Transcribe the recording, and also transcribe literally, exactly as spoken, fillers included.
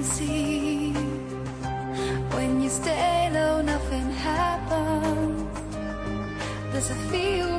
can see. When you stay low, nothing happens. There's a feeling